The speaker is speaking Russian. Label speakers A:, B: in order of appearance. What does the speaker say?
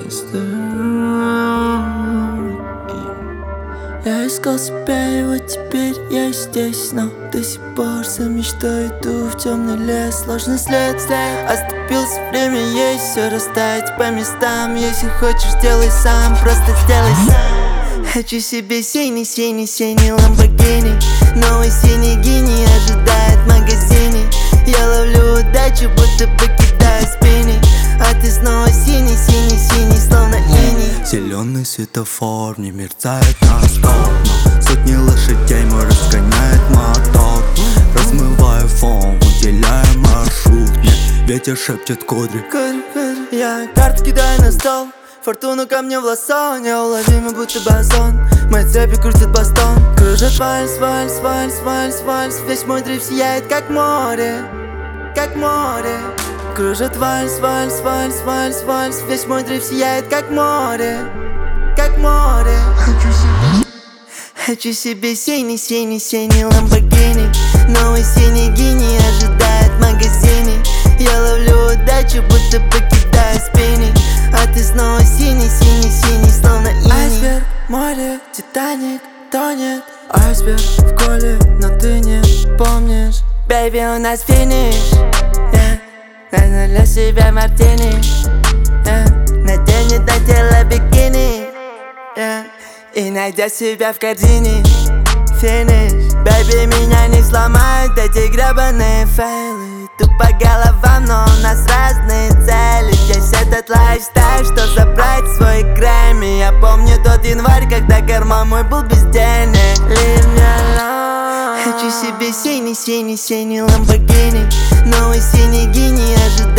A: Я искал себя, и вот теперь я здесь, но до сих пор за мечтой иду в темный лес. Сложный след, оступился, время есть, все расставить по местам. Если хочешь, делай сам, просто сделай сам. Хочу себе синий ламборгини, новый синий гений ожидает в магазине. Я ловлю удачу, будто покидаю спиннинг, а ты снова синий, словно иней.
B: Зеленый светофор не мерцает на стоп, но сотни лошадей мой разгоняет мотор. Размываю фон, уделяя маршрут, мне ветер шепчет кудри.
A: Я карты кидаю на стол, фортуну ко мне в лассо, неуловимый будто бозон. Мои цепи крутят бастон, кружит вальс, весь мой дрейф сияет как море, как море. Кружит вальс, весь мой дрейф сияет как море, как море. Хочу себе синий ламборгини, новый синий гений ожидает в магазине. Я ловлю удачу, будто покидаю спиннинг, а ты снова синий, словно иней. Айсберг, море, Титаник тонет. Айсберг в коле, но ты не помнишь. Бэйби, у нас финиш, для себя мартини, наденет на тело бикини, и найдет себя в корзине. Финиш, бэйби, меня не сломают эти гребаные фейлы. Тупо головам, но у нас разные цели. Здесь этот лайфстайл, что забрать свой Грэмми. Я помню тот январь, когда карман мой был без денег. Leave me alone. Хочу себе синий ламборгини, новый синий гений ожидает